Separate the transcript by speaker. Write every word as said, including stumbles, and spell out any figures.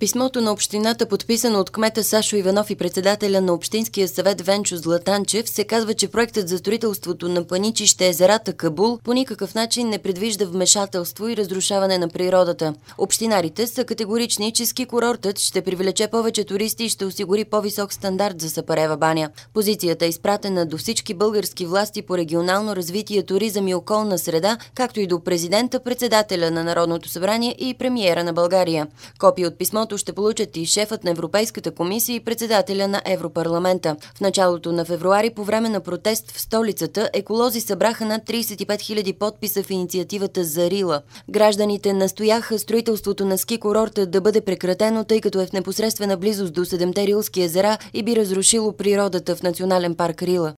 Speaker 1: Писмото на общината, подписано от кмета Сашо Иванов и председателя на Общинския съвет Венчо Златанчев, се казва, че проектът за строителството на паничище езерата Кабул по никакъв начин не предвижда вмешателство и разрушаване на природата. Общинарите са категорични, че ски курортът ще привлече повече туристи и ще осигури по-висок стандарт за Сапарева баня. Позицията е изпратена до всички български власти по регионално развитие, туризъм и околна среда, както и до президента, председателя на Народното събрание и премиера на България. Копия от писмото ще получат и шефът на Европейската комисия и председателя на Европарламента. В началото на февруари, по време на протест в столицата, еколози събраха над тридесет и пет хиляди подписа в инициативата за Рила. Гражданите настояха строителството на ски курорта да бъде прекратено, тъй като е в непосредствена близост до седемте рилски езера и би разрушило природата в национален парк Рила.